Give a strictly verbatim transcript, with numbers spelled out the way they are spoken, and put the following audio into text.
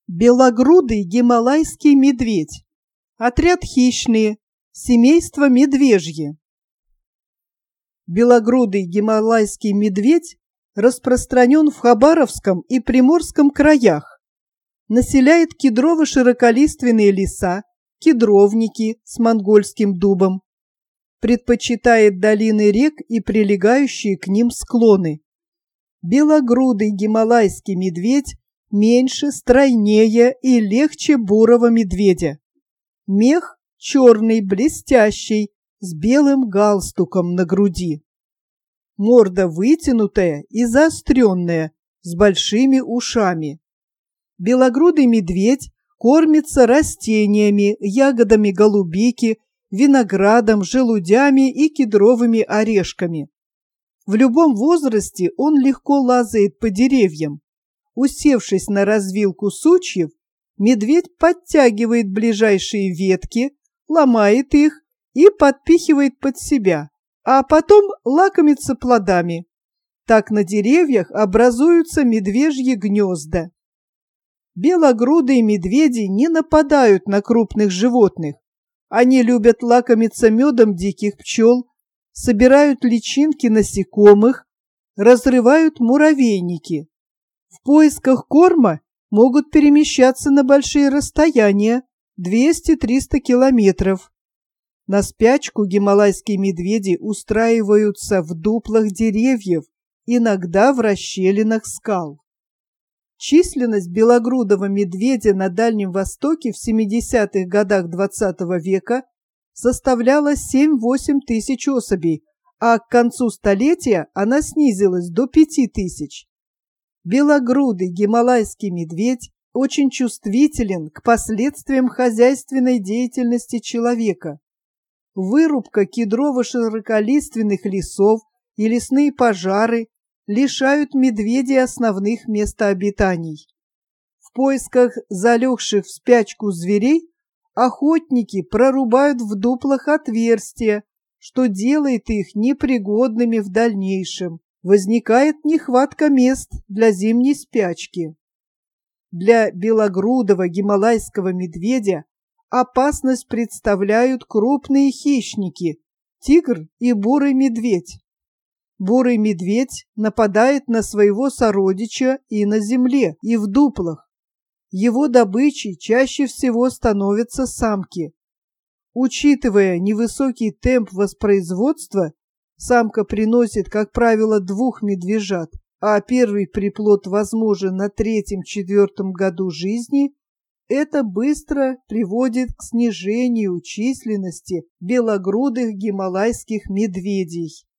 Белогрудый гималайский медведь. Отряд хищные. Семейство медвежье. Белогрудый гималайский медведь распространен в Хабаровском и Приморском краях. Населяет кедрово-широколиственные леса, кедровники с монгольским дубом. Предпочитает долины рек и прилегающие к ним склоны. Белогрудый гималайский медведь меньше, стройнее и легче бурого медведя. Мех черный, блестящий, с белым галстуком на груди. Морда вытянутая и заостренная, с большими ушами. Белогрудый медведь кормится растениями, ягодами голубики, виноградом, желудями и кедровыми орешками. В любом возрасте он легко лазает по деревьям. Усевшись на развилку сучьев, медведь подтягивает ближайшие ветки, ломает их и подпихивает под себя, а потом лакомится плодами. Так на деревьях образуются медвежьи гнезда. Белогрудые медведи не нападают на крупных животных. Они любят лакомиться медом диких пчел, собирают личинки насекомых, разрывают муравейники. В поисках корма могут перемещаться на большие расстояния, двести-триста километров. На спячку гималайские медведи устраиваются в дуплах деревьев, иногда в расщелинах скал. Численность белогрудого медведя на Дальнем Востоке в семидесятых годах двадцатого века составляла семь-восемь тысяч особей, а к концу столетия она снизилась до пяти тысяч. Белогрудый гималайский медведь очень чувствителен к последствиям хозяйственной деятельности человека. Вырубка кедрово-широколиственных лесов и лесные пожары лишают медведей основных местообитаний. В поисках залегших в спячку зверей охотники прорубают в дуплах отверстия, что делает их непригодными в дальнейшем. Возникает нехватка мест для зимней спячки. Для белогрудого гималайского медведя опасность представляют крупные хищники – тигр и бурый медведь. Бурый медведь нападает на своего сородича и на земле, и в дуплах. Его добычей чаще всего становятся самки. Учитывая невысокий темп воспроизводства, самка приносит, как правило, двух медвежат, а первый приплод возможен на третьем-четвертом году жизни. Это быстро приводит к снижению численности белогрудых гималайских медведей.